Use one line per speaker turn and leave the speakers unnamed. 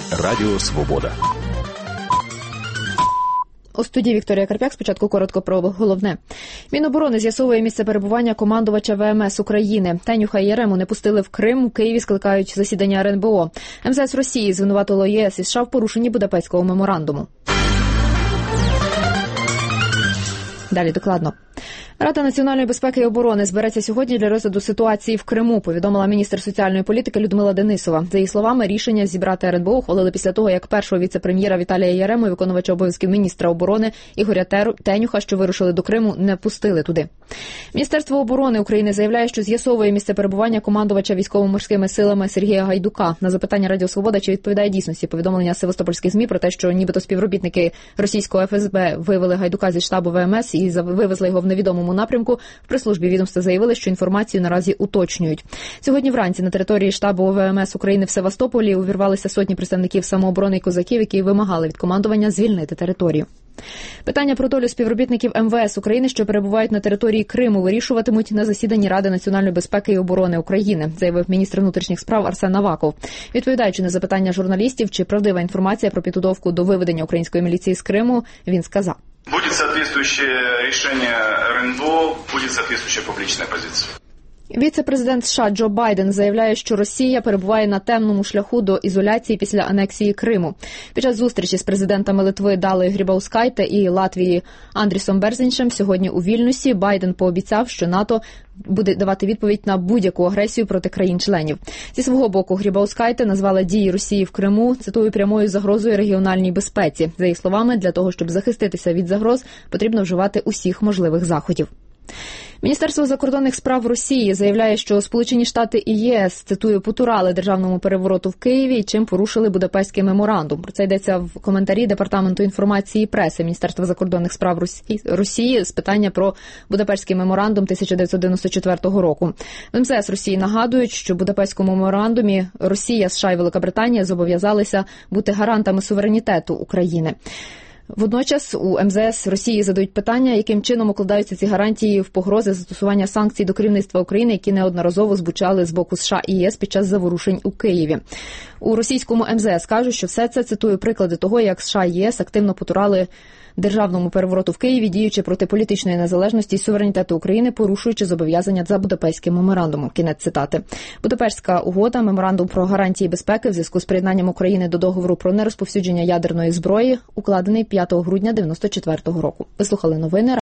Радіо Свобода.
У студії Вікторія Карп'як. Спочатку коротко про головне. Міноборони з'ясовує місце перебування командувача ВМС України. Тенюха і Ярему не пустили в Крим. У Києві скликають засідання РНБО. МЗС Росії звинуватило ЄС і США в порушенні Будапештського меморандуму. Далі докладно. Рада національної безпеки і оборони збереться сьогодні для розгляду ситуації в Криму, повідомила міністр соціальної політики Людмила Денисова. За її словами, рішення зібрати РНБО ухвалили після того, як першого віце-прем'єра Віталія Ярему і виконувача обов'язків міністра оборони Ігоря Тенюха, що вирушили до Криму, не пустили туди. Міністерство оборони України заявляє, що з'ясовує місце перебування командувача військово-морськими силами Сергія Гайдука. На запитання Радіо Свобода, чи відповідає дійсності повідомлення севастопольських ЗМІ про те, що нібито співробітники російського ФСБ вивели Гайдука зі штабу ВМС і вивезли його в невідомому напрямку, в прес-службі відомства заявили, що інформацію наразі уточнюють. Сьогодні вранці на території штабу ВМС України в Севастополі увірвалися сотні представників самооборони і козаків, які вимагали від командування звільнити територію. Питання про долю співробітників МВС України, що перебувають на території Криму, вирішуватимуть на засіданні Ради національної безпеки і оборони України, заявив міністр внутрішніх справ Арсен Аваков. Відповідаючи на запитання журналістів, чи правдива інформація про підготовку до виведення української міліції з Криму, він сказав:
«Будет соответствующее решение РНБО, будет соответствующая публичная позиция».
Віце-президент США Джо Байден заявляє, що Росія перебуває на темному шляху до ізоляції після анексії Криму. Під час зустрічі з президентами Литви Далою Грібаускайте і Латвії Андрісом Берзіншем сьогодні у Вільнюсі Байден пообіцяв, що НАТО буде давати відповідь на будь-яку агресію проти країн-членів. Зі свого боку Грібаускайте назвала дії Росії в Криму, цитую, прямою загрозою регіональній безпеці. За її словами, для того, щоб захиститися від загроз, потрібно вживати усіх можливих заходів. Міністерство закордонних справ Росії заявляє, що Сполучені Штати і ЄС, цитую, потурали державному перевороту в Києві, чим порушили Будапештський меморандум. Про це йдеться в коментарі Департаменту інформації і преси Міністерства закордонних справ Росії з питання про Будапештський меморандум 1994 року. В МЗС Росії нагадують, що в Будапештському меморандумі Росія, США і Великобританія зобов'язалися бути гарантами суверенітету України. Водночас у МЗС Росії задають питання, яким чином укладаються ці гарантії в погрози застосування санкцій до керівництва України, які неодноразово звучали з боку США і ЄС під час заворушень у Києві. У російському МЗС кажуть, що все це, цитую, приклади того, як США і ЄС активно потурали державному перевороту в Києві, діючи проти політичної незалежності і суверенітету України, порушуючи зобов'язання за Будапештським меморандумом. Кінець цитати. Будапештська угода, меморандум про гарантії безпеки в зв'язку з приєднанням України до договору про нерозповсюдження ядерної зброї, укладений 5 грудня 1994 року. Ви слухали новини.